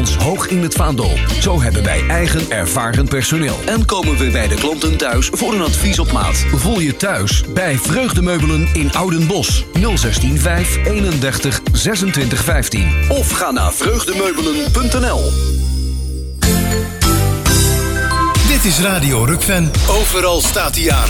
ons hoog in het vaandel. Zo hebben wij eigen ervaren personeel. En komen we bij de klanten thuis voor een advies op maat. Voel je thuis bij Vreugdemeubelen in Oudenbosch. 016 5 31 26 15. Of ga naar vreugdemeubelen.nl. Dit is Radio Rukven. Overal staat hij aan.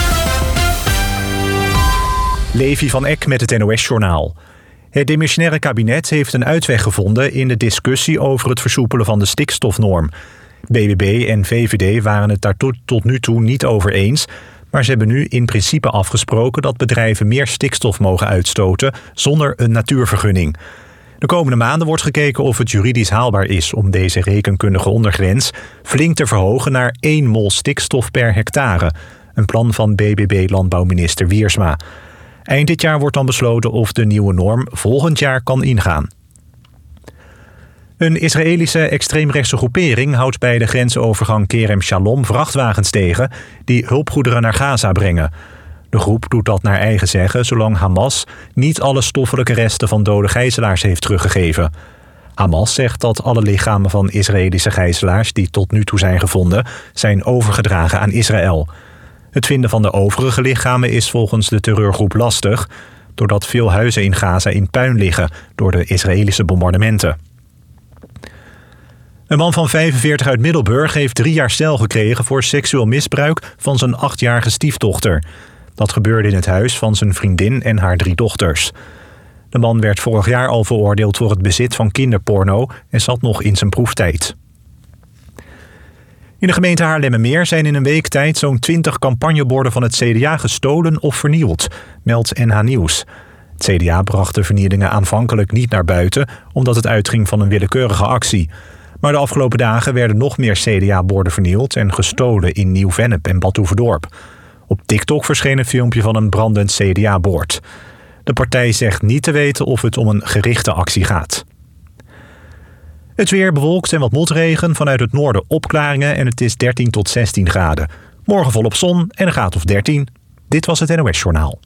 Levi van Eck met het NOS-journaal. Het demissionaire kabinet heeft een uitweg gevonden in de discussie over het versoepelen van de stikstofnorm. BBB en VVD waren het daar tot nu toe niet over eens, maar ze hebben nu in principe afgesproken dat bedrijven meer stikstof mogen uitstoten zonder een natuurvergunning. De komende maanden wordt gekeken of het juridisch haalbaar is om deze rekenkundige ondergrens flink te verhogen naar 1 mol stikstof per hectare. Een plan van BBB-landbouwminister Wiersma. Eind dit jaar wordt dan besloten of de nieuwe norm volgend jaar kan ingaan. Een Israëlische extreemrechtse groepering houdt bij de grensovergang Kerem Shalom vrachtwagens tegen die hulpgoederen naar Gaza brengen. De groep doet dat naar eigen zeggen zolang Hamas niet alle stoffelijke resten van dode gijzelaars heeft teruggegeven. Hamas zegt dat alle lichamen van Israëlische gijzelaars die tot nu toe zijn gevonden zijn overgedragen aan Israël. Het vinden van de overige lichamen is volgens de terreurgroep lastig, doordat veel huizen in Gaza in puin liggen door de Israëlische bombardementen. Een man van 45 uit Middelburg heeft 3 jaar cel gekregen voor seksueel misbruik van zijn 8-jarige stiefdochter. Dat gebeurde in het huis van zijn vriendin en haar 3 dochters. De man werd vorig jaar al veroordeeld voor het bezit van kinderporno en zat nog in zijn proeftijd. In de gemeente Haarlemmermeer zijn in een week tijd zo'n 20 campagneborden van het CDA gestolen of vernield, meldt NH Nieuws. Het CDA bracht de vernielingen aanvankelijk niet naar buiten, omdat het uitging van een willekeurige actie. Maar de afgelopen dagen werden nog meer CDA-borden vernield en gestolen in Nieuw-Vennep en Badhoevedorp. Op TikTok verscheen een filmpje van een brandend CDA-bord. De partij zegt niet te weten of het om een gerichte actie gaat. Het weer bewolkt en wat motregen, vanuit het noorden opklaringen en het is 13 tot 16 graden. Morgen volop zon en een graad of 13. Dit was het NOS-journaal.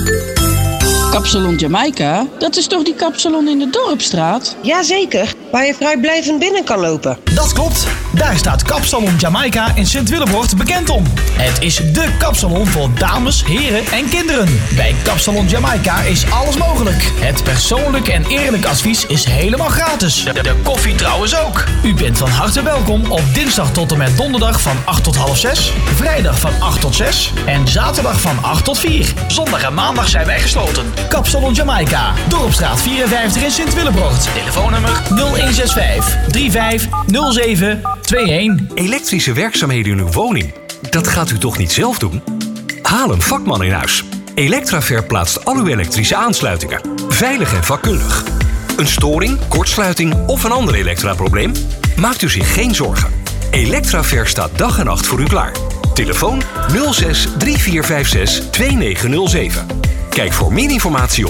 Kapsalon Jamaica, dat is toch die kapsalon in de Dorpstraat? Jazeker, waar je vrijblijvend binnen kan lopen. Dat klopt, daar staat Kapsalon Jamaica in Sint-Willebroort bekend om. Het is dé kapsalon voor dames, heren en kinderen. Bij Kapsalon Jamaica is alles mogelijk. Het persoonlijk en eerlijk advies is helemaal gratis. De koffie trouwens ook. U bent van harte welkom op dinsdag tot en met donderdag van 8 tot half 6, vrijdag van 8 tot 6 en zaterdag van 8 tot 4. Zondag en maandag zijn wij gesloten. Kapsalon Jamaica, Dorpstraat 54 in Sint-Willebroort. Telefoonnummer 0165 3507 21. Elektrische werkzaamheden in uw woning, dat gaat u toch niet zelf doen? Haal een vakman in huis. Electraver plaatst al uw elektrische aansluitingen. Veilig en vakkundig. Een storing, kortsluiting of een ander elektraprobleem? Maakt u zich geen zorgen. Electraver staat dag en nacht voor u klaar. Telefoon 06 3456 2907. Kijk voor meer informatie op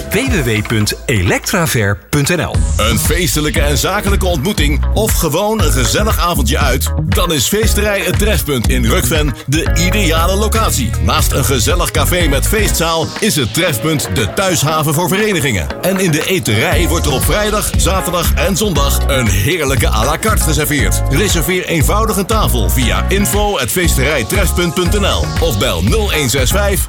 www.electraver.nl. Een feestelijke en zakelijke ontmoeting of gewoon een gezellig avondje uit? Dan is Feesterij Het Trefpunt in Rukven de ideale locatie. Naast een gezellig café met feestzaal is het Trefpunt de thuishaven voor verenigingen. En in de eterij wordt er op vrijdag, zaterdag en zondag een heerlijke à la carte geserveerd. Reserveer eenvoudig een tafel via info@feesterijtrefpunt.nl of bel 0165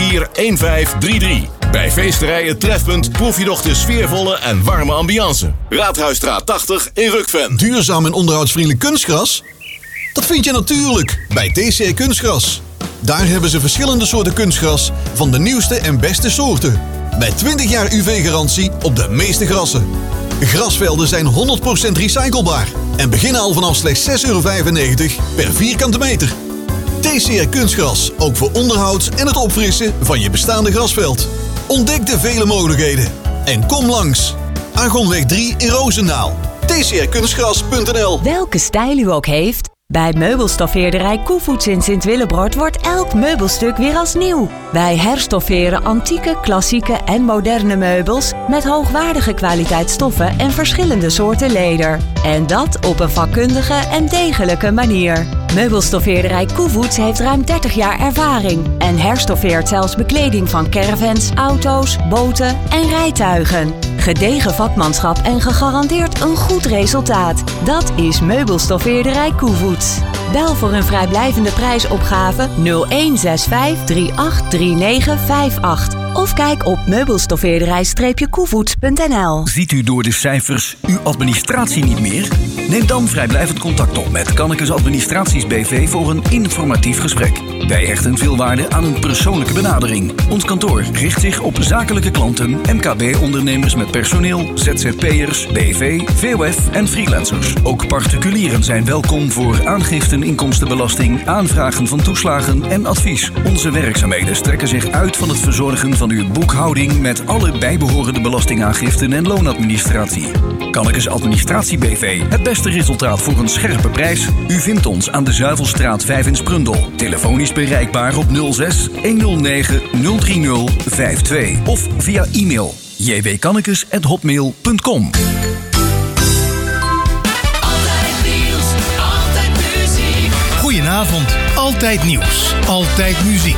341533. Bij Feesterij Het Trefpunt proef je nog de sfeervolle en warme ambiance. Raadhuisstraat 80 in Rukven. Duurzaam en onderhoudsvriendelijk kunstgras? Dat vind je natuurlijk bij TCR Kunstgras. Daar hebben ze verschillende soorten kunstgras van de nieuwste en beste soorten. Met 20 jaar UV-garantie op de meeste grassen. Grasvelden zijn 100% recyclebaar en beginnen al vanaf slechts €6,95 per vierkante meter. TCR Kunstgras, ook voor onderhoud en het opfrissen van je bestaande grasveld. Ontdek de vele mogelijkheden en kom langs. Argonweg 3 in Roosendaal. tcrkunstgras.nl. Welke stijl u ook heeft, bij meubelstoffeerderij Koevoets in Sint-Willebroort wordt elk meubelstuk weer als nieuw. Wij herstofferen antieke, klassieke en moderne meubels met hoogwaardige kwaliteitsstoffen en verschillende soorten leder. En dat op een vakkundige en degelijke manier. Meubelstoffeerderij Koevoets heeft ruim 30 jaar ervaring en herstoffeert zelfs bekleding van caravans, auto's, boten en rijtuigen. Gedegen vakmanschap en gegarandeerd een goed resultaat. Dat is Meubelstoffeerderij Koevoets. Bel voor een vrijblijvende prijsopgave 0165 383958 of kijk op meubelstoffeerderij-koevoets.nl. Ziet u door de cijfers uw administratie niet meer? Neem dan vrijblijvend contact op met Kannekes Administraties BV voor een informatief gesprek. Wij hechten veel waarde aan een persoonlijke benadering. Ons kantoor richt zich op zakelijke klanten, MKB-ondernemers met personeel, ZZP'ers, BV, VOF en freelancers. Ook particulieren zijn welkom voor aangiften inkomstenbelasting, aanvragen van toeslagen en advies. Onze werkzaamheden strekken zich uit van het verzorgen van uw boekhouding met alle bijbehorende belastingaangiften en loonadministratie. Kannekes Administratie BV. Het beste resultaat voor een scherpe prijs. U vindt ons aan de Zuivelstraat 5 in Sprundel. Telefonisch bereikbaar op 06 109 030 52 of via e-mail jwkannekes@hotmail.com. Goedenavond, altijd nieuws, altijd muziek.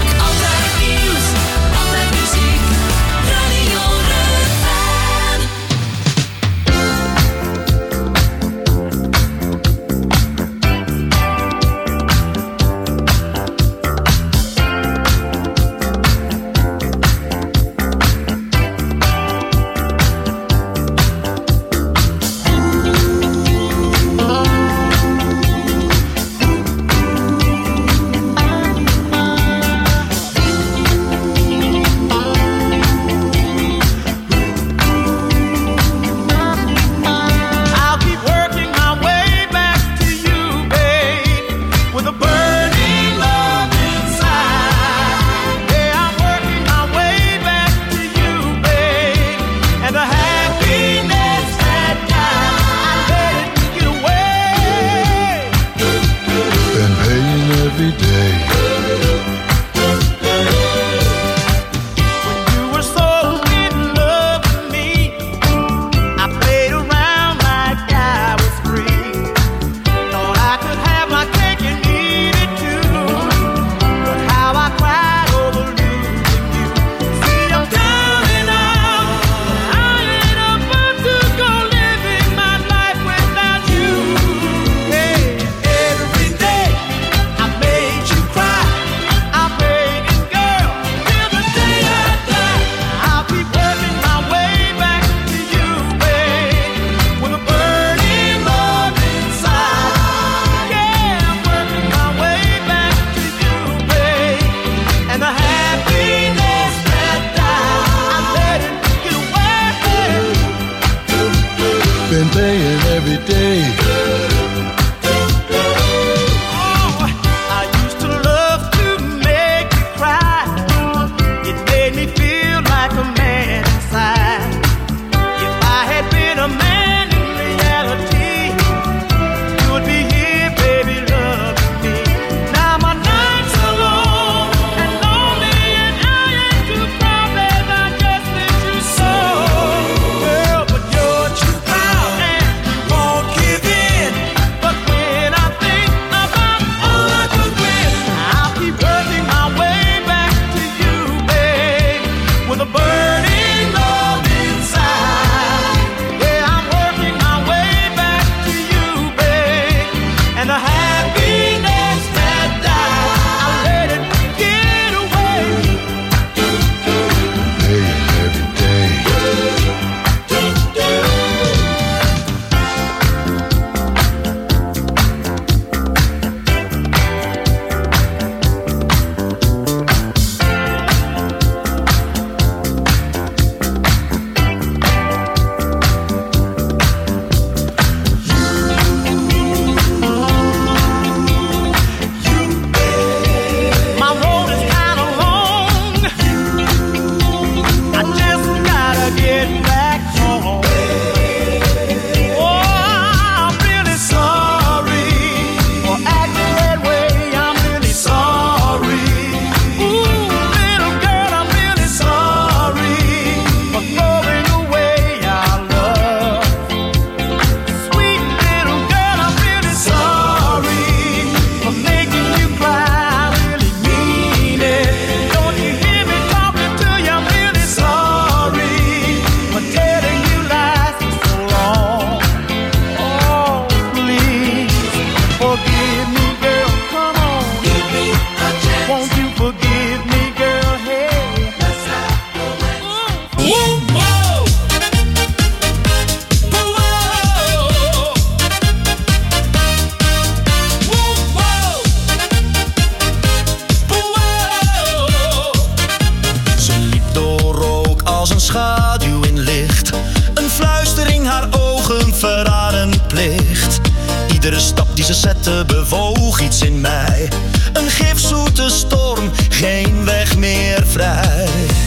Iedere stap die ze zette bewoog iets in mij. Een gifzoete storm, geen weg meer vrij.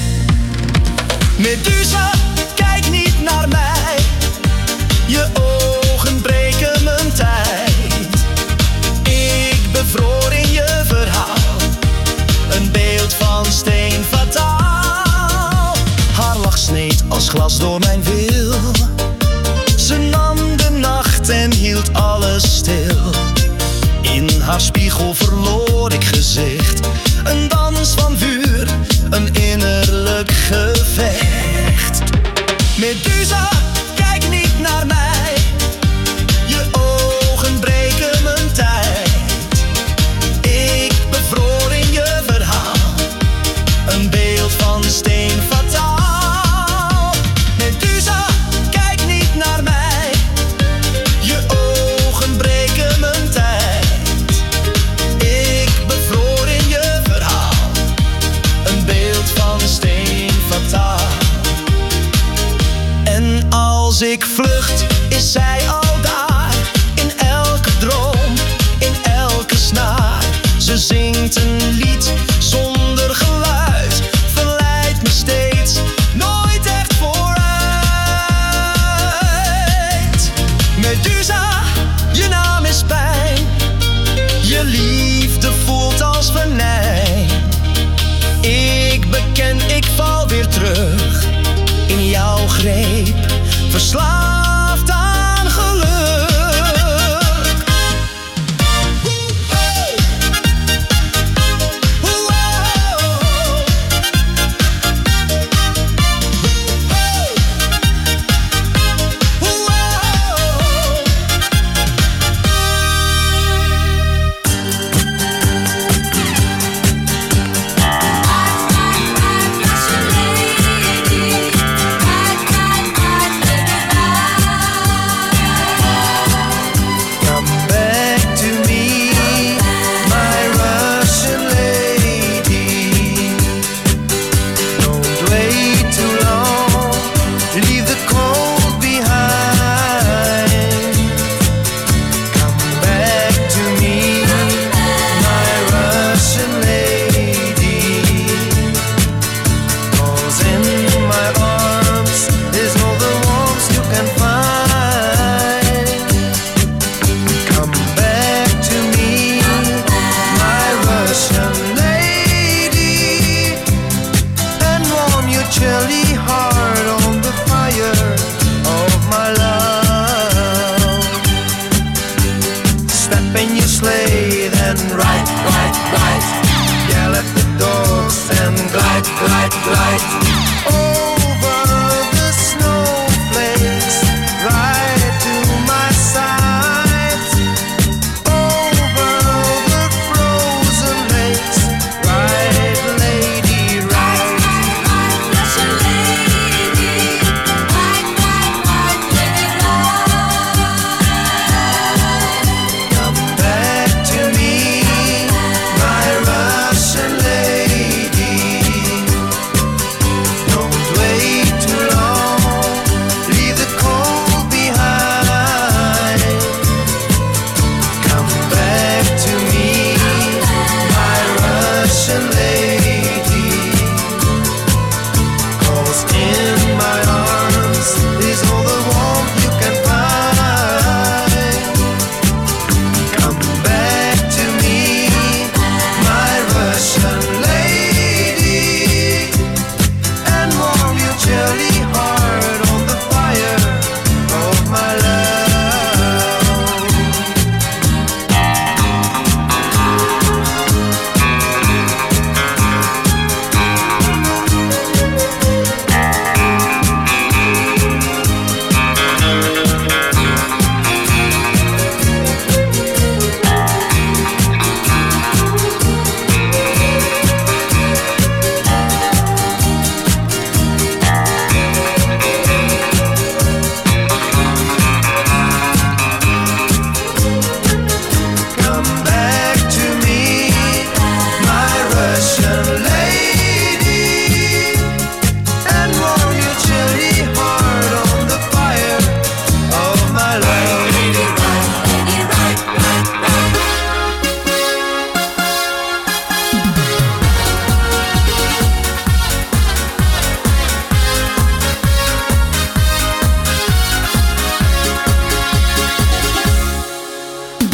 Medusa, kijk niet naar mij. Je ogen breken mijn tijd. Ik bevroor in je verhaal. Een beeld van steen fataal. Haar lach sneed als glas door mijn wil. Ze nam de nacht en hield alles stil. In haar spiegel verloor ik gezicht. Een dans van vuur, een innerlijk gevecht. Medusa, kijk niet naar mij. Je ogen breken mijn tijd. Ik bevroor in je verhaal. Een beeld van steen fataal. Medusa, kijk niet naar mij. Je ogen breken mijn tijd. Ik bevroor in je verhaal. Een beeld van steen fataal. En als ik vlucht, is zij al daar. In elke droom, in elke snaar. Ze zingt een lied zonder geluid. Verleidt me steeds, nooit echt vooruit. Medusa, je naam is pijn. Je liefde voelt als venijn. Ik beken, ik val weer terug in jouw greep, verslaafd aan geluk.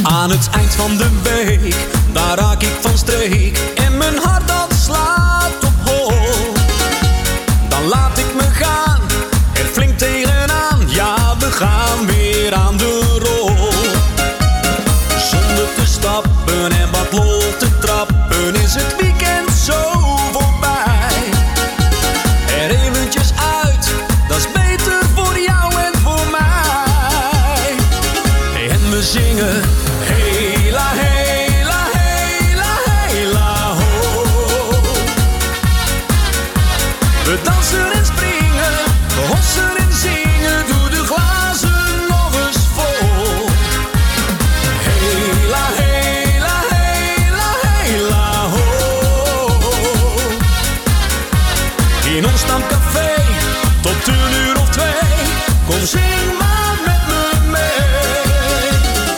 Aan het eind van de week, daar raak ik van streek. En mijn hart dat slaat op hol. Dan laat ik me gaan, er flink tegenaan. Ja, we gaan weer aan de rol. Zonder te stappen en wat lol te trappen is het weekend zo voorbij. Er eventjes uit, dat is beter voor jou en voor mij. En we zingen hela, hela, hela, hela, ho. We dansen en springen, we hossen en zingen, doe de glazen nog eens vol. Hela, hela, hela, hela, ho. In ons stamcafé, tot 1:00 of 2, kom zing maar met me mee.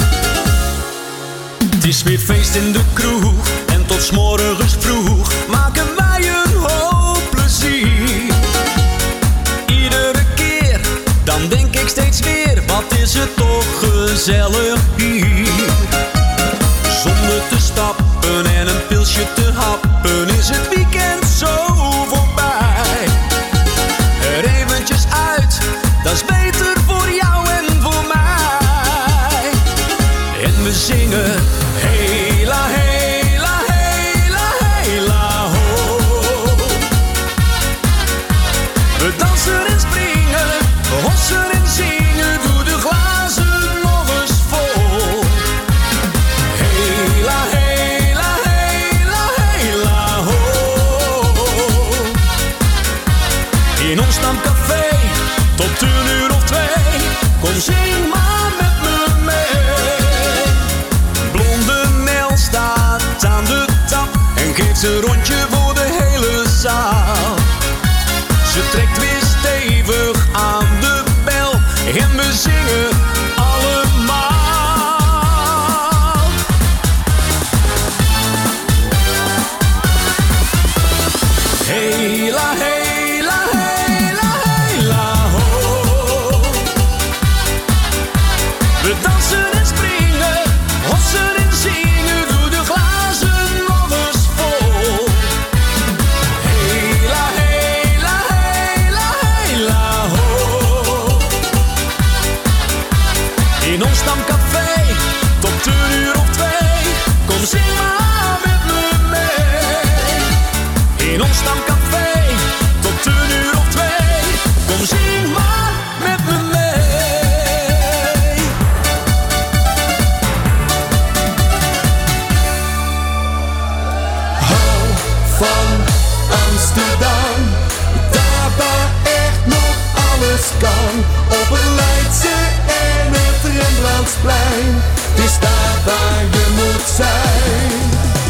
Het is weer feest in de kroeg, en tot 's morgens vroeg maken wij een hoop plezier. Iedere keer, dan denk ik steeds weer, wat is het toch gezellig hier. Zonder te stappen en een pilsje te happen is het weekend zo voorbij. Er eventjes uit, dat is beter voor jou en voor mij. En we zingen hela, hela, hela, hela, ho. We dansen en springen, we hossen en zingen, doe de glazen nog eens vol. Hela, hela, hela, hela, ho. In ons stamcafé, tot 1:00 of 2, kom zing maar met me mee. Blonde Nel staat aan de tap en geeft ze een rondje voor de hele zaal. Ze trekt weer stevig aan de bel en we zingen allemaal. Hela, hela, hela, hela, ho. We dansen en springen, hossen en zingen, doe de glazen nog eens vol. Hela, hela, hela, hela, ho. In ons stamcafé, tot 1:00 of 2, kom zing maar met me mee. In ons stamcafé, tot 1:00 of 2, kom zing maar met me mee. Hou van Amsterdam, daar waar echt nog alles kan. Op het Leidse en het Rembrandtsplein, het is daar waar je moet zijn.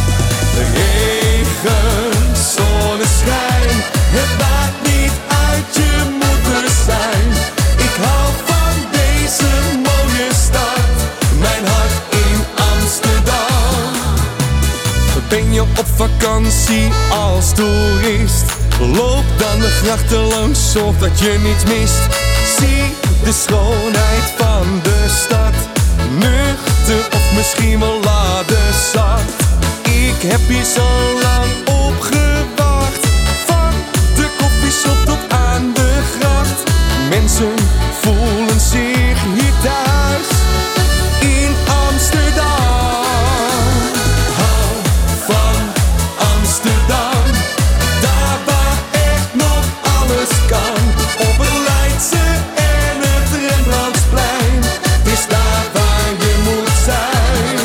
Regen, zonneschijn, het maakt niet uit, je moet er zijn. Ik hou van deze mooie stad, mijn hart in Amsterdam. Ben je op vakantie als toerist? Loop dan de grachten langs, zorg dat je niets mist. Zie de schoonheid van de stad, nuchter of misschien wel ladezat. Ik heb hier zo lang op gewacht, van de koffieshop tot aan de gracht. Mensen voelen zich hier thuis in Amsterdam. Hou van Amsterdam, daar waar echt nog alles kan. Op het Leidse en het Rembrandtsplein, het is daar waar je moet zijn.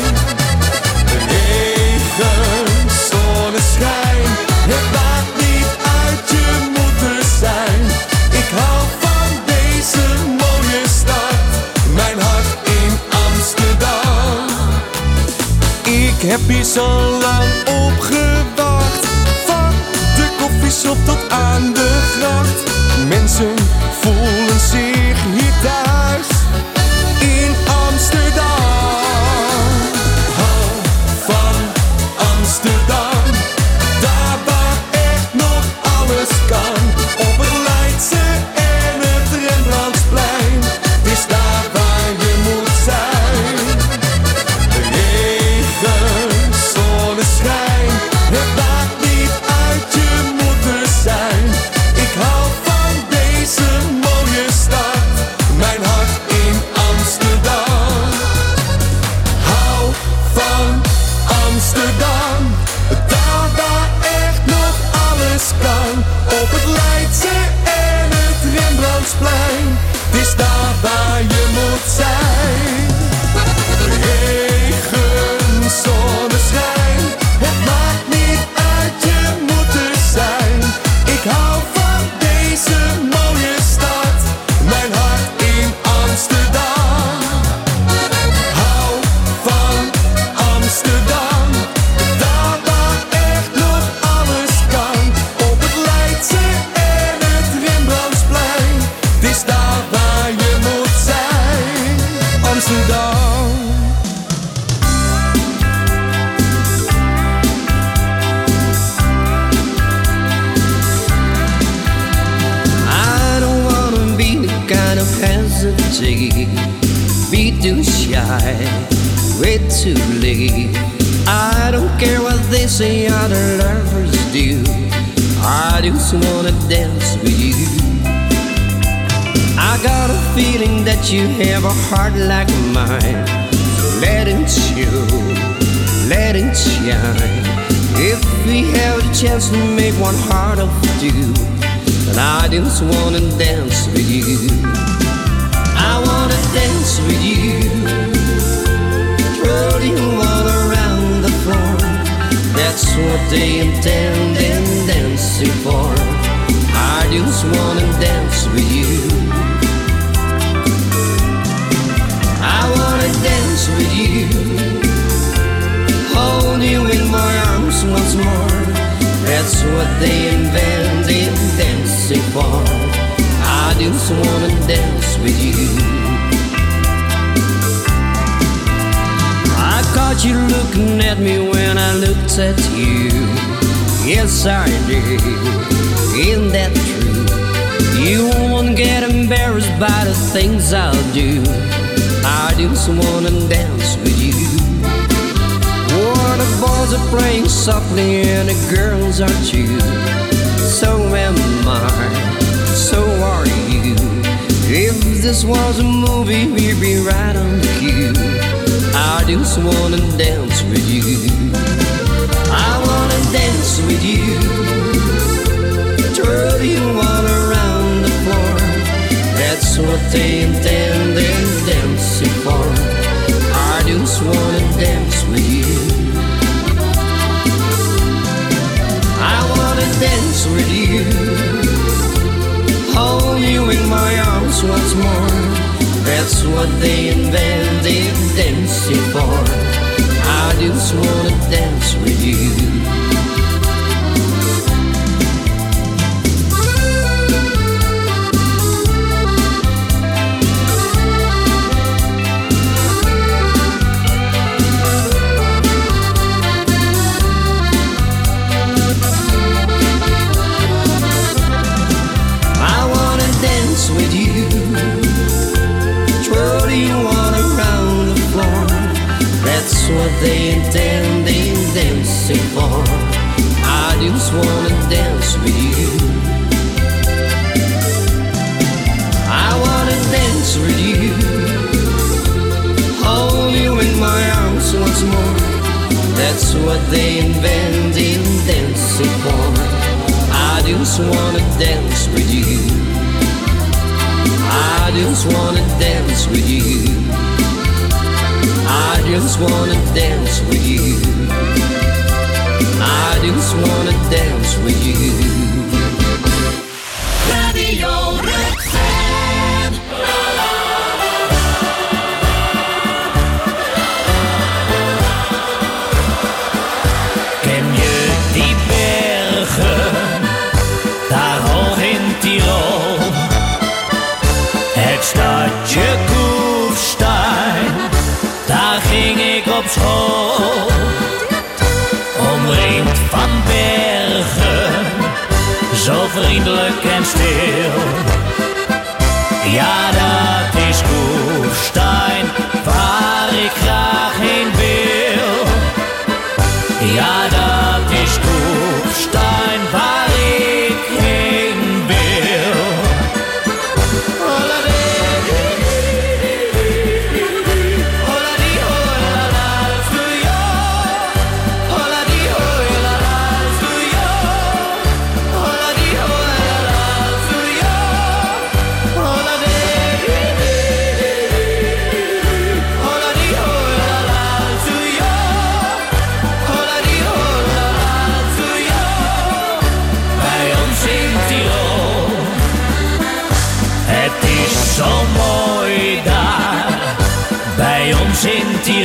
Regen, zonneschijn, het maakt niet uit, je moet er zijn. Ik hou van deze mooie stad, mijn hart in Amsterdam. Ik heb hier zo lang op gewacht, van de koffieshop tot aan de gracht. Mensen voelen zich hier thuis in Amsterdam. Hou van Amsterdam, daar waar echt nog alles kan. Op het Leidse en het Rembrandtsplein, het is daar waar je moet zijn. alles kan. Op het Leidse en het Rembrandtsplein. Het is daar waar je moet zijn. Regen, zonneschijn, het maakt niet uit, je moet er zijn. Ik hou van deze mooie stad, mijn hart in Amsterdam. Hou van Amsterdam, daar waar echt nog alles kan. Op het Leidse en het Rembrandtsplein, het is daar waar je moet zijn. Amsterdam. Hesitate, be too shy, wait too late. I don't care what they say other lovers do, I just wanna dance with you. I got a feeling that you have a heart like mine, so let it show, let it shine. If we have a chance to make one heart of two, then I just wanna dance with you. I wanna dance with you, throw you all around the floor. That's what they intend in dancing for. I just wanna dance with you. I wanna dance with you, hold you in my arms once more. That's what they invent in dancing for. I just wanna dance with you. I caught you looking at me when I looked at you. Yes, I did. Isn't that true? You won't get embarrassed by the things I'll do. I just wanna dance with you. Oh, the boys are playing softly and the girls are too. So am I, so are you. If this was a movie, we'd be right on cue. I just wanna dance with you. I wanna dance with you, twirl you all around the floor. That's what they intend in dancing for. I just wanna dance with you. I wanna dance with you, hold you in my arms once more. That's what they invented dancing for. I just wanna dance with you. With you, twirl you all around the floor. That's what they intend in dancing for. I just wanna dance with you. I wanna dance with you, hold you in my arms once more. That's what they invent in dancing for. I just wanna dance with you. I just wanna dance with you. I just wanna dance with you. I just wanna dance with you. Radio Rukven. Ken je die bergen daar hoog in Tirol? Het stadje Kufstein, daar ging ik op school. Omringd van bergen, zo vriendelijk en stil. Ja, dat is Kufstein, waar ik graag heen wil. Ja, dat is Kufstein, waar ik heen wil.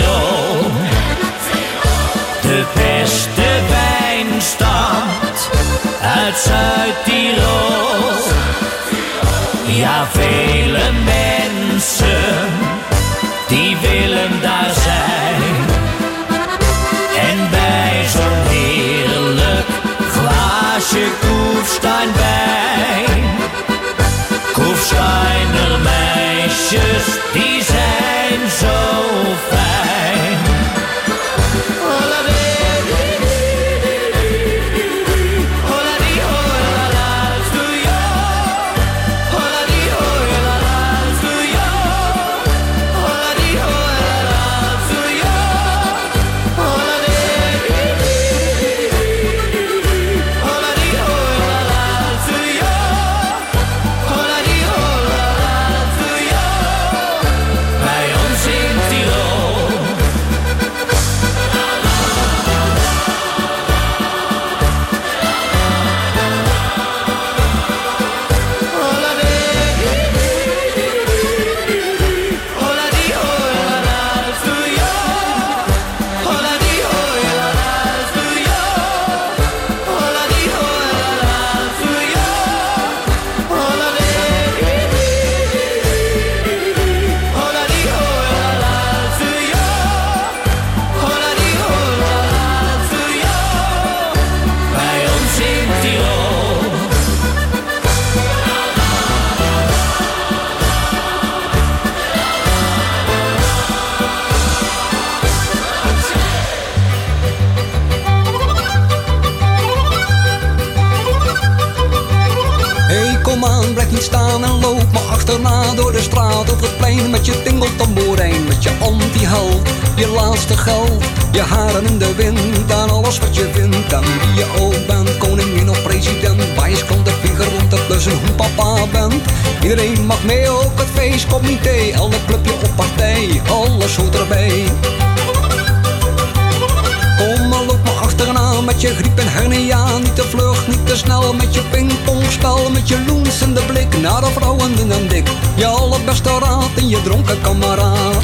Tirol. De beste wijnstad uit Zuid-Tirol. Ja, vele mensen die willen daar zijn. En bij zo'n heerlijk glaasje Kufsteinwijn. Kufsteiner meisjes, die zijn zo fijn. Staan en loop me achterna door de straat of het plein met je tingeltamboerijn, met je anti-held, je laatste geld, je haren in de wind, aan alles wat je vindt, aan wie je ook bent, koningin of president, wijs komt de vinger rond te plussen hoe papa bent. Iedereen mag mee, ook het feestcomité, elk clubje op partij, alles hoort erbij. Kom maar, loop me achterna met je griep en hernia. Niet te vlug, niet te snel met je pingpongspel. Met je loensende blik naar de vrouwen dun en dik. Je allerbeste raad en je dronken kameraad.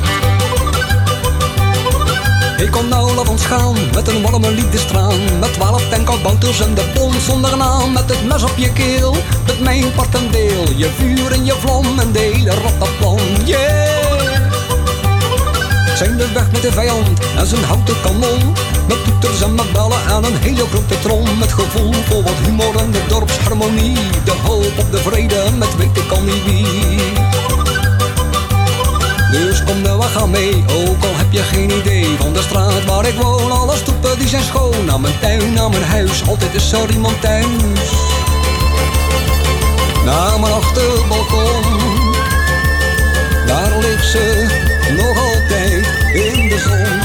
Ik kom nou, laat ons gaan met een warme liefdestraan. Met 12 tankkabouters en de bom zonder naam. Met het mes op je keel, met mijn part en deel. Je vuur en je vlam en de hele rattenplan. Yeah! Zijn de weg met de vijand en zijn houten kanon. Met toeters en met bellen en een hele grote trom. Met gevoel voor wat humor en de dorpsharmonie. De hoop op de vrede met weet ik al niet wie. Dus kom nou, we gaan mee, ook al heb je geen idee. Van de straat waar ik woon, alle stoepen die zijn schoon. Naar mijn tuin, naar mijn huis, altijd is er iemand thuis. Naar mijn achterbalkon, daar ligt ze nog altijd in de zon.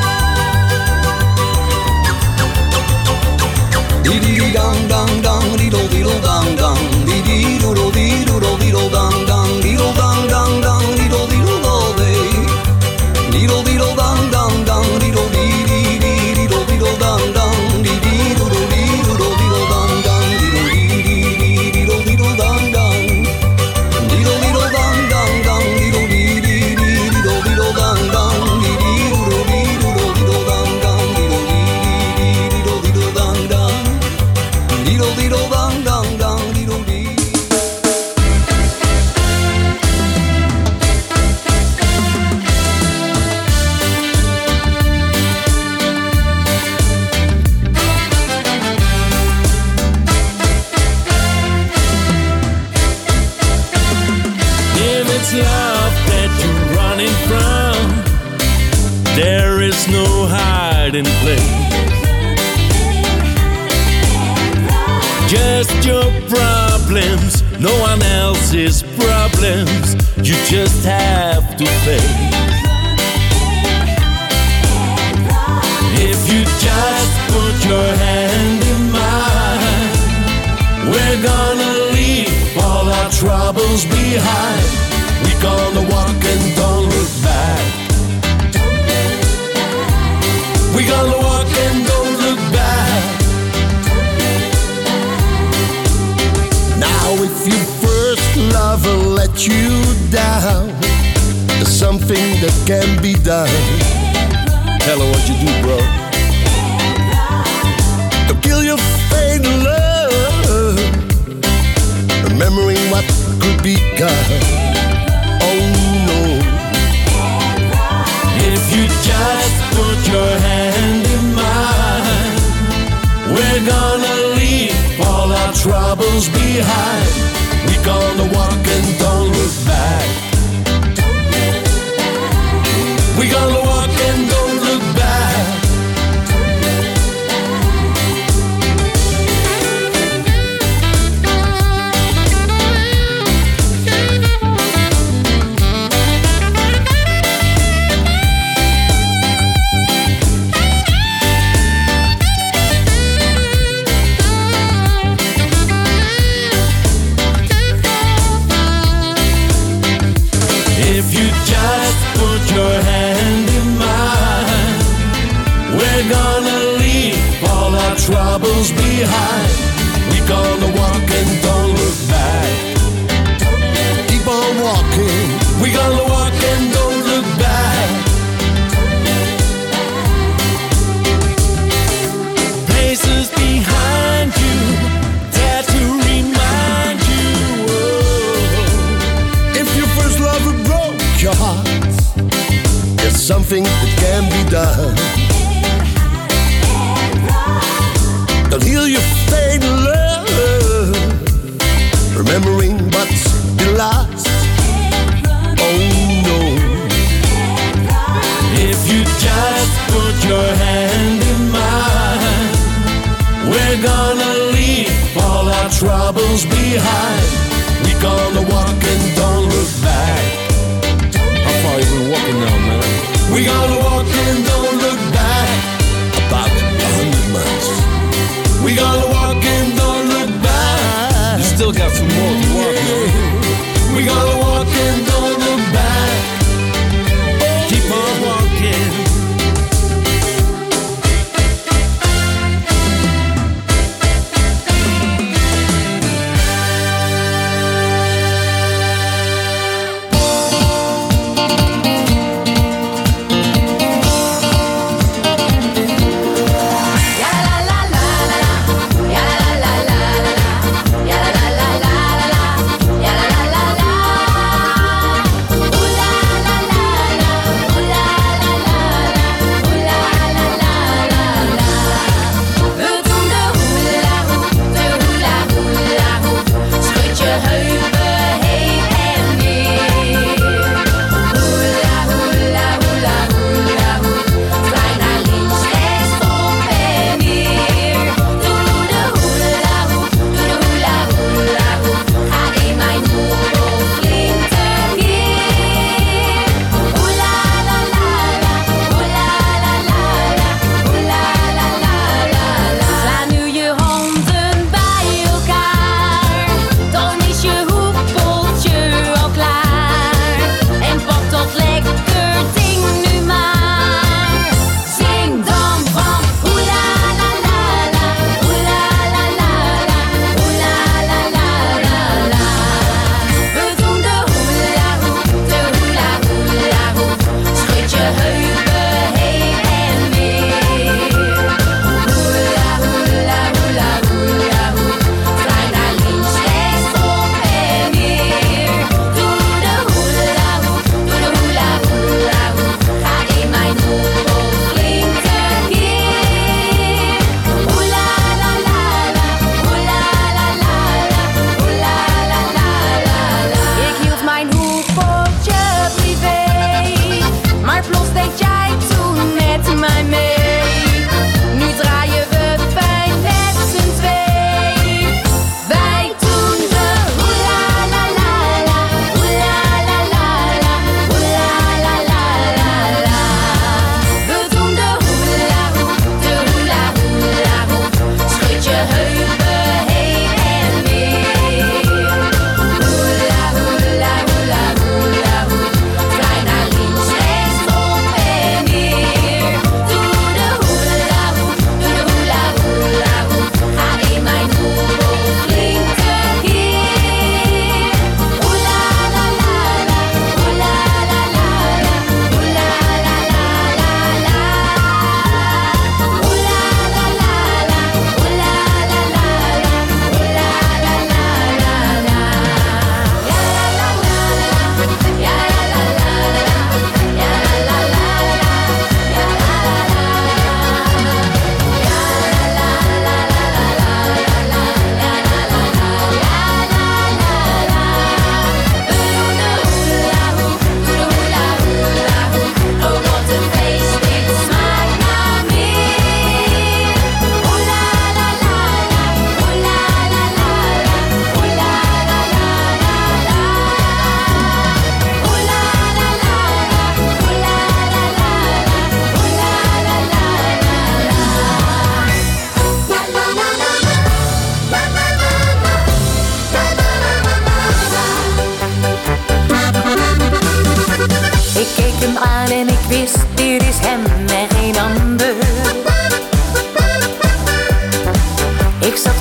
Die die dang dang dang, diedel diedel dang dang. Die die doedel die doedel diedel dang dang. Diedel dang dang dang, diedel diedel dolwee. Diedel diedel dang dang dang, diedel die die die diedel diedel dang dang. Die die doedel die doedel diedel dang dang. Diedel die die die diedel diedel dang dang. Diedel diedel dang dang dang, diedel die die die diedel diedel dang dang. Die die doedel die doedel diedel dang dang. Diedel die die diedel diedel dang dang. Diedel diedel dang dang dang, diedel die. If it's love that you're running from, there is no hiding place. Just your problems, no one else's problems. You just have to face. If you just put your hand in mine, we're gonna leave all our troubles behind. We're gonna walk and don't look back. We're gonna walk and don't look back. Now if your first lover let you down, there's something that can be done. Tell her what you do, bro. Don't kill your faith in love, remembering what could be gone. Oh no. If you just put your hand in mine, we're gonna leave all our troubles behind. We're gonna walk and don't look back. We're gonna walk and don't look back. If you just put your hand in mine, we're gonna leave all our troubles behind. We're gonna walk and don't look back. Keep on walking. We're gonna walk and don't look back. Places behind you, there to remind you. Oh, if your first lover broke your heart, there's something that can be done. Don't heal your fate in love, remembering what's been lost. Oh no. If you just put your hand in mine, we're gonna leave all our troubles behind. We're gonna walk and don't look back. How far you been walking now, man? We gonna walk and don't look back. About 100 miles. We gonna walk and don't look back. You still got some more to walk, man. We gonna walk and don't look back. Keep on walking.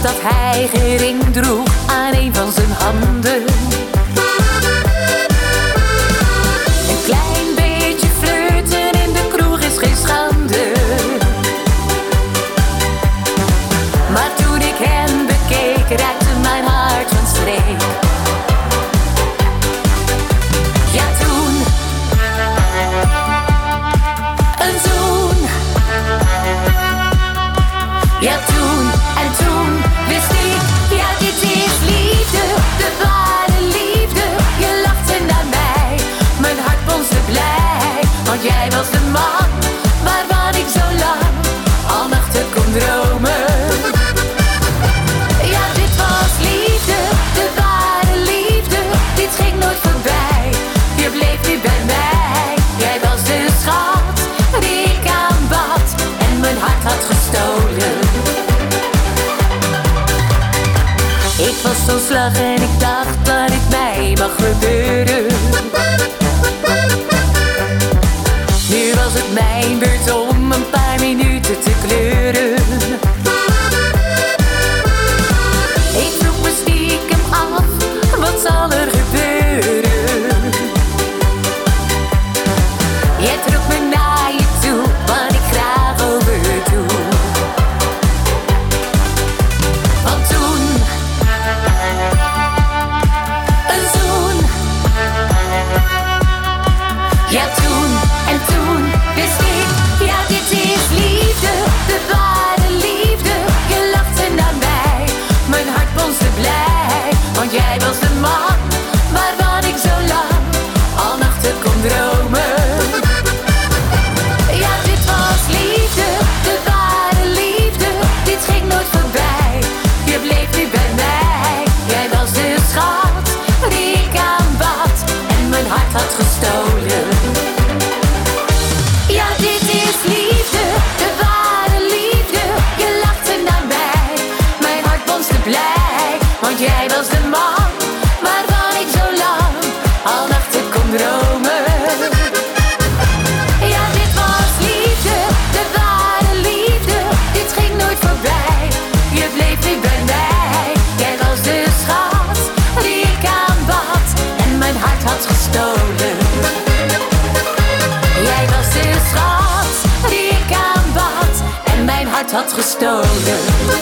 dat hij geen ring droeg aan een van zijn handen. Een klein beetje flirten in de kroeg is geen schande. Maar toen ik hem bekeek, raakte mijn hart van streek. Ja, toen een zoen. Ja, toen en toen wist ik, ja, dit is liefde, de ware liefde. Je lachte naar mij, mijn hart bonsde blij, want jij was de man waarvan ik zo lang al nachten kon dromen. Ja, dit was liefde, de ware liefde, dit ging nooit voorbij. Je bleef nu bij mij, jij was de schat die ik aanbad en mijn hart had gestolen. Ik was zo slag en ik dacht dat het mij mag gebeuren. Nu was het mijn beurt om een paar minuten te kleuren. Ik vroeg me stiekem af, wat zal er gebeuren? Jij trok me naar je toe, wat ik graag overdoe. Want toen een zoen. Ja, toen en toen wist ik, ja, dit is liefde, de ware liefde. Je lachte naar mij, mijn hart bonsde blij, want jij was de man waarvan ik zo lang al nachten kon dromen. Ja, dit was liefde, de ware liefde, dit ging nooit voorbij. Je bleef nu bij mij, jij was de schat die ik aanbad en mijn hart had gestolen. Ja, dit is liefde, de ware liefde. Je lachte naar mij, mijn hart bonsde blij, want jij was de man waarvan ik zo lang al nachten kon dromen. Ja, dit was liefde, de ware liefde, dit ging nooit voorbij. Je bleef nu bij mij, jij was de schat die ik aanbad en mijn hart had gestolen. Jij was de schat die ik aanbad en mijn hart had gestolen.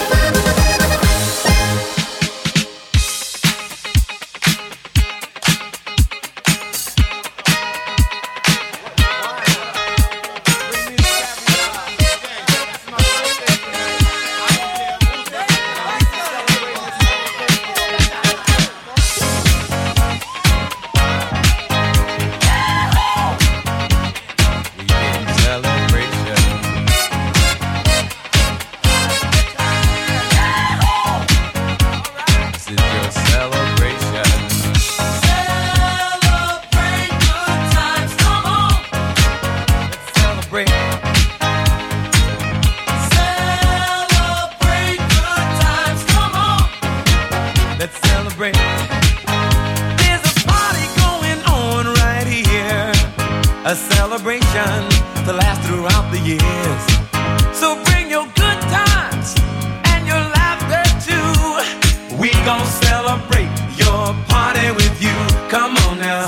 A celebration to last throughout the years. So bring your good times and your laughter too. We gon' celebrate your party with you. Come on now.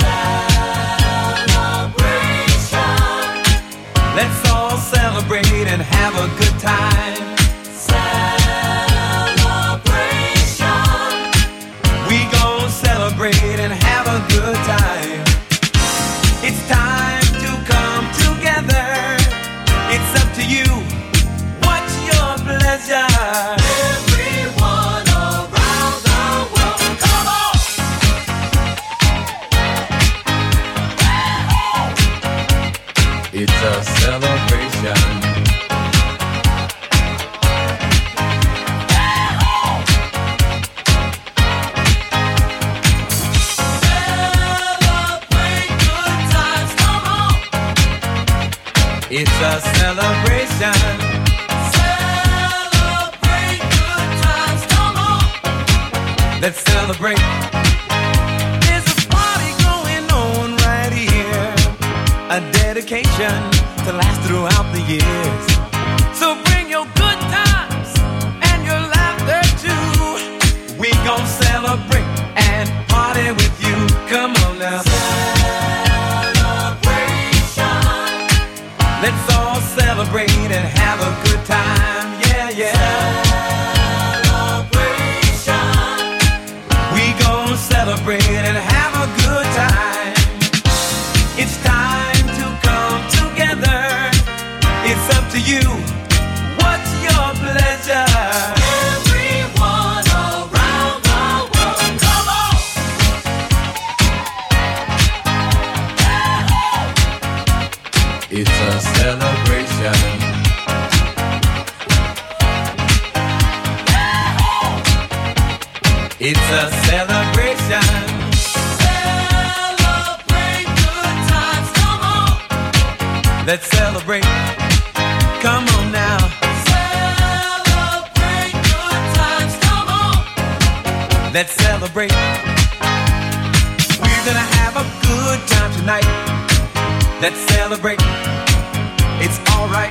Celebration. Let's all celebrate and have a good time. Celebration. We gon' celebrate and have a good time. It's time to come together. It's up to you. What's your pleasure? Everyone around the world, come on! It's a celebration. It's a celebration. Celebrate good times, come on. Let's celebrate. There's a party going on right here. A dedication to last throughout the years. So bring your good times and your laughter too. celebrate and have a good time. Yeah, yeah. Celebration. We gon' celebrate and have a good time. It's time to come together. It's up to you. What's your pleasure? Everyone around the world, come on. It's a celebration. It's a celebration. Celebrate good times, come on. Let's celebrate. Come on now. Celebrate good times, come on. Let's celebrate. We're gonna have a good time tonight. Let's celebrate. It's alright.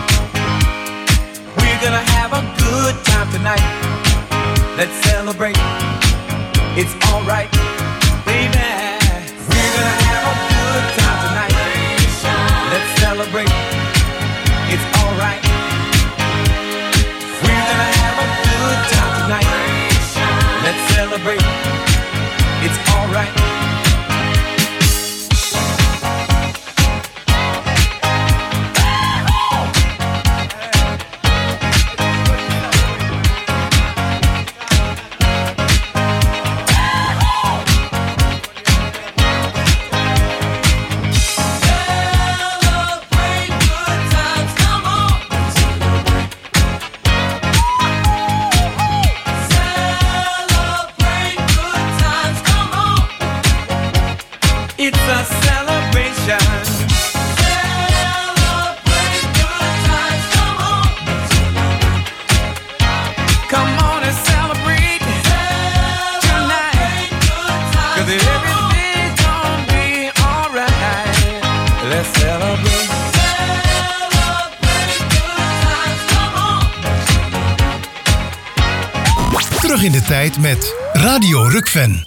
We're gonna have a good time tonight. Let's celebrate. It's alright, baby. We're gonna have a good time tonight. Let's celebrate. It's alright. We're gonna have a good time tonight. Let's celebrate. It's alright. It's a celebration. Celebrate good times, come on. Come on and celebrate tonight. 'Cause everything's gonna be alright. Let's celebrate. Celebrate good times, come on. Terug in de tijd met Radio Rukven.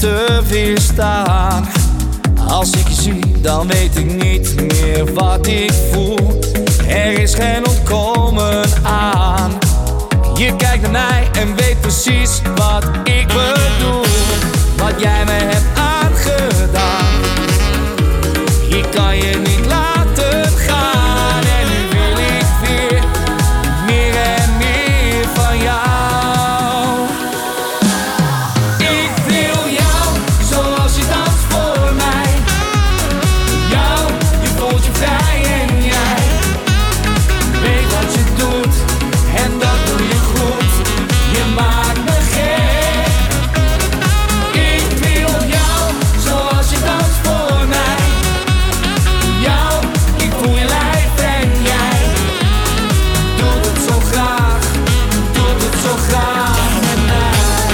te weerstaan. Als ik je zie, dan weet ik niet meer wat ik voel. Er is geen ontkomen aan. Je kijkt naar mij en weet precies wat ik bedoel. Wat jij me hebt aangedaan. Ik kan je niet laten gaan. En nu wil ik weer meer en meer van jou. Ik wil jou zoals je danst voor mij. Jou, je voelt je vrij en jij weet wat je doet. En dat doe je goed. Je maakt me gek. Ik wil jou zoals je danst voor mij. Jou, ik voel je lijf en jij doet het zo graag. Doet het zo graag met mij.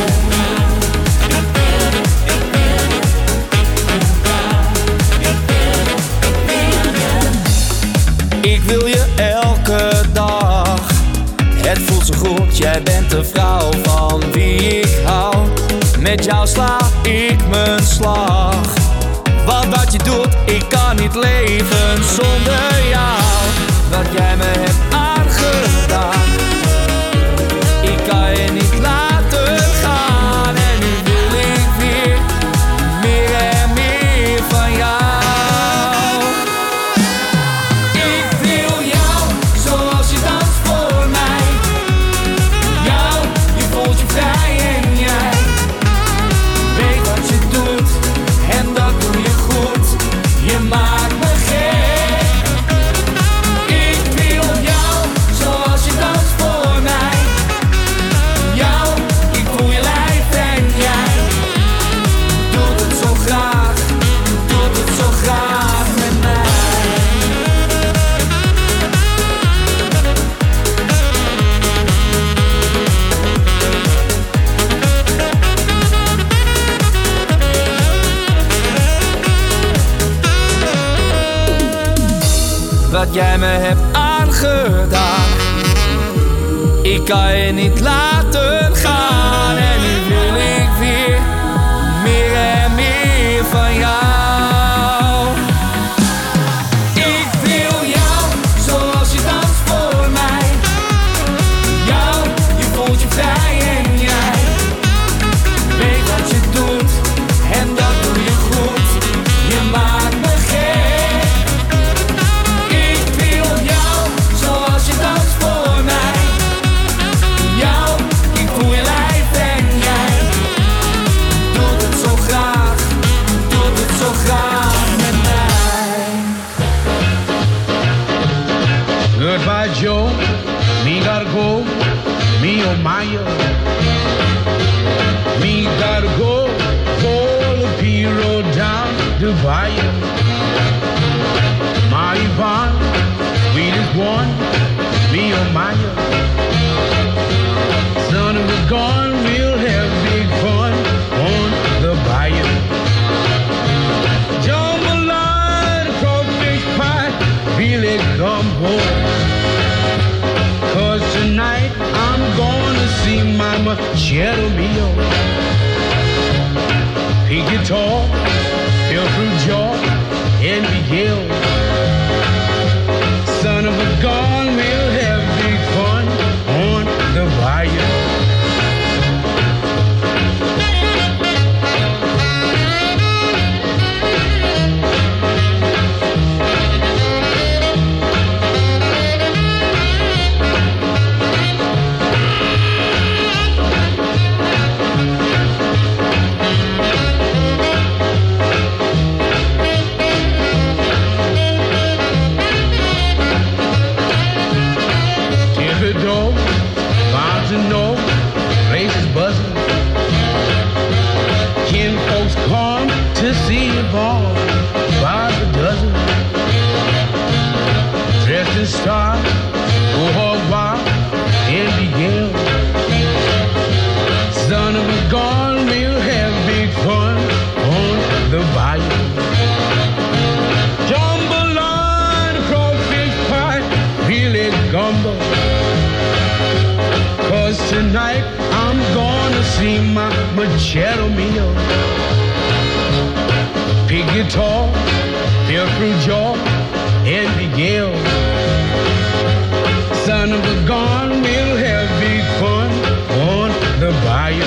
Ik wil je elke dag. Het voelt zo goed, jij bent de vrouw van wie ik hou. Met jou sla ik mijn slag. Wat je doet, ik kan niet leven zonder jou. Wat jij me hebt aangedaan. Ik kan je niet laten gaan. En nu wil ik weer meer en meer van jou. Ik wil jou zoals je danst voor mij. Jou, je voelt je vrij en jij weet wat je doet. En dat doe je goed. Je maakt me gek. Ik wil jou zoals je danst voor mij. Jou, ik voel je lijf en jij doet het zo graag. Doet het zo graag met mij. Wat jij me hebt aangedaan. Ik kan je niet laten gaan. En nu wil ik weer meer en meer van jou. Ik wil jou zoals je danst voor mij. Jou, je voelt je vrij en jij weet wat je doet. En dat doe je goed. Je maakt me gek. Ik wil jou zoals je danst voor mij. Jou, ik voel je lijf en jij doet het zo graag. Doet het zo graag met mij. Goodbye, Joe. Me gotta go. Me oh my. Me gotta go. Follow P road down to Bayou. My Yvonne, sweetest one. Me oh my. Son of a gun, we'll have big fun on the bayou. Jambalaya, crawfish pie, really gumbo. 'Cause tonight I'm gonna see Mama Cheddar Mio. Pig guitar, feel through jaw, and Miguel. Son of a gun, we'll have big fun on the bayou. Door, bound to know, places buzzing. Kin folks come to see you ball by the dozen. Dressed in style, go hog wild, and begin. Son of a gun, we'll have big fun on the bayou. Jambalaya, crawfish pie, really gumbo. 'Cause tonight I'm gonna see my Machado Mio. guitar, feel through jaw and Miguel. Son of a gun, we'll have big fun on the bayou.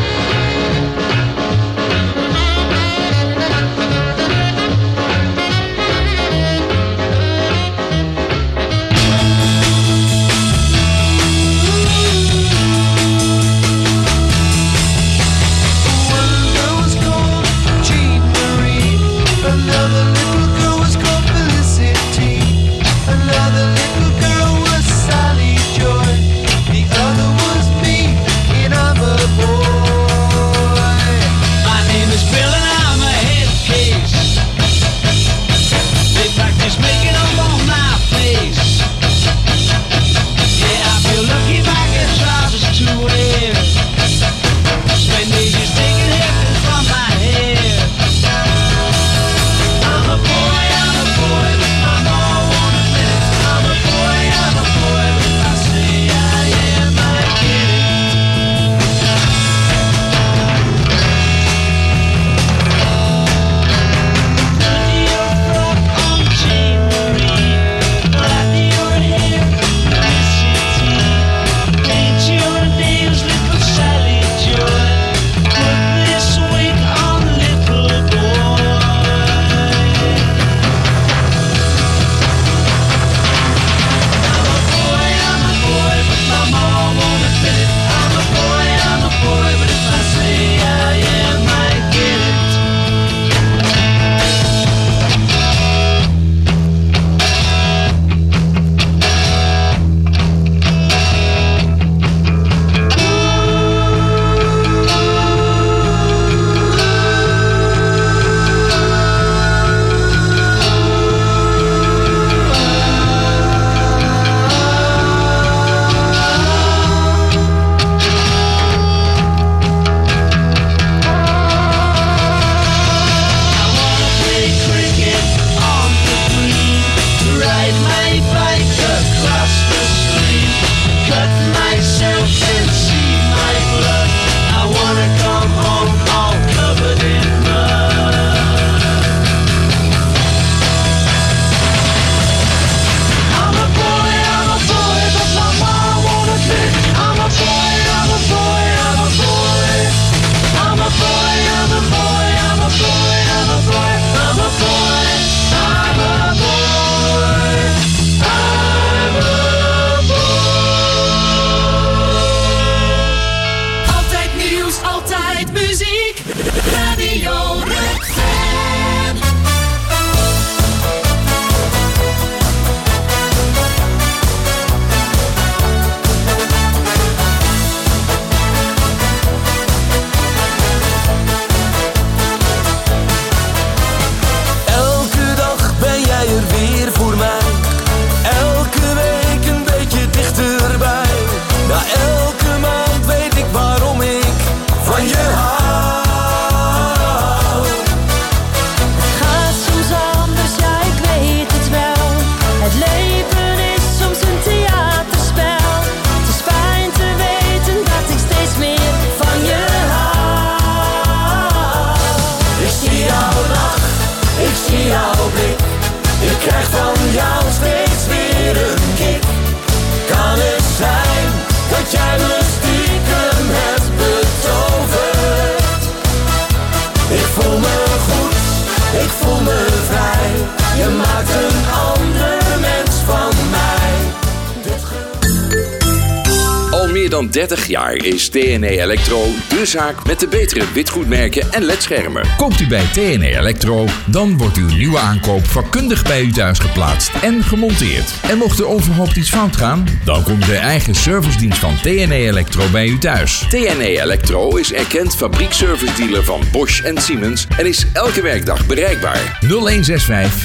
meer dan 30 jaar is TNE Electro de zaak met de betere witgoedmerken en ledschermen. Koopt u bij TNE Electro, dan wordt uw nieuwe aankoop vakkundig bij u thuis geplaatst en gemonteerd. En mocht er onverhoopt iets fout gaan, dan komt de eigen servicedienst van TNE Electro bij u thuis. TNE Electro is erkend fabriekservice dealer van Bosch en Siemens en is elke werkdag bereikbaar. 0165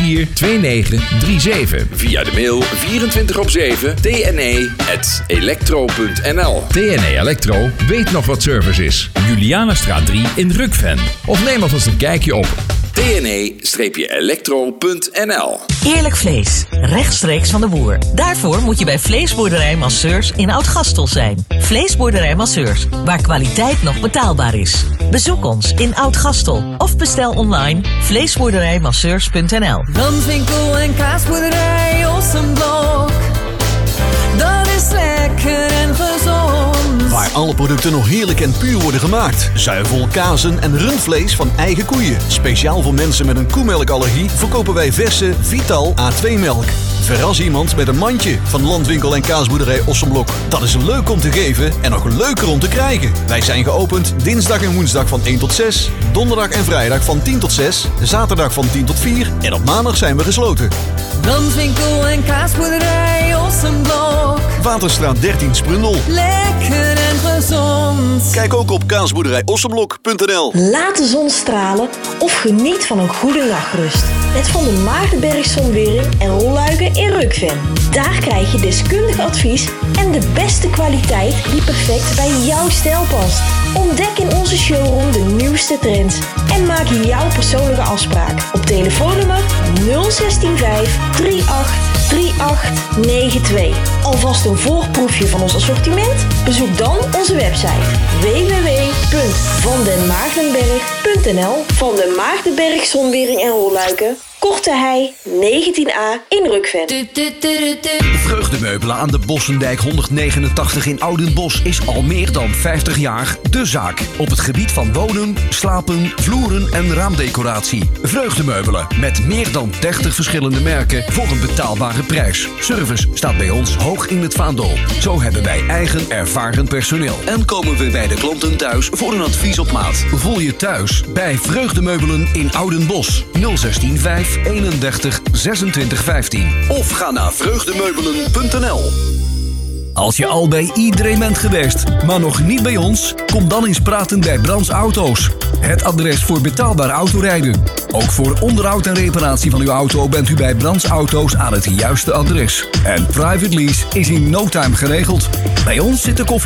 342937. Via de mail 24/7 tne@electro.nl. TNE Electro weet nog wat service is. Julianastraat 3 in Rukven. Of neem alvast een kijkje op tne-elektro.nl. Eerlijk vlees, rechtstreeks van de boer. Daarvoor moet je bij Vleesboerderij Masseurs in Oud-Gastel zijn. Vleesboerderij Masseurs, waar kwaliteit nog betaalbaar is. Bezoek ons in Oud-Gastel of bestel online vleesboerderijmasseurs.nl. Landwinkel en kaasboerderij Ossenblok. Dat is lekker en gezond. Waar alle producten nog heerlijk en puur worden gemaakt. Zuivel, kazen en rundvlees van eigen koeien. Speciaal voor mensen met een koemelkallergie verkopen wij verse Vital A2-melk. Verras iemand met een mandje van Landwinkel en kaasboerderij Ossenblok. Dat is leuk om te geven en nog leuker om te krijgen. Wij zijn geopend dinsdag en woensdag van 1 tot 6. Donderdag en vrijdag van 10 tot 6. Zaterdag van 10 tot 4. En op maandag zijn we gesloten. Landwinkel en kaasboerderij Ossenblok. Waterstraat 13 Sprundel. Lekker en gezond. Kijk ook op kaasboerderijossenblok.nl. Laat de zon stralen of geniet van een goede nachtrust. Met Van der Maagdenberg Zonwering en rolluiken in Rukven. Daar krijg je deskundig advies en de beste kwaliteit die perfect bij jouw stijl past. Ontdek in onze showroom de nieuwste trends en maak jouw persoonlijke afspraak op telefoonnummer 0165 38 3892. Alvast een voorproefje van ons assortiment? Bezoek dan onze website www.vandenmaagdenberg.nl. Van den Maagdenberg Zonwering en rolluiken. Korte Hei 19A in Rukven. Vreugdemeubelen aan de Bossendijk 189 in Oudenbosch is al meer dan 50 jaar de zaak. Op het gebied van wonen, slapen, vloeren en raamdecoratie. Vreugdemeubelen met meer dan 30 verschillende merken voor een betaalbare prijs. Service staat bij ons hoog in het vaandel. Zo hebben wij eigen ervaren personeel. En komen we bij de klanten thuis voor een advies op maat. Voel je thuis bij Vreugdemeubelen in Oudenbosch 0165 31 26 15. Of ga naar vreugdemeubelen.nl. Als je al bij iedereen bent geweest, maar nog niet bij ons, kom dan eens praten bij Brands Auto's. Het adres voor betaalbaar autorijden. Ook voor onderhoud en reparatie van uw auto bent u bij Brands Auto's aan het juiste adres. En private lease is in no time geregeld. Bij ons zit de koffie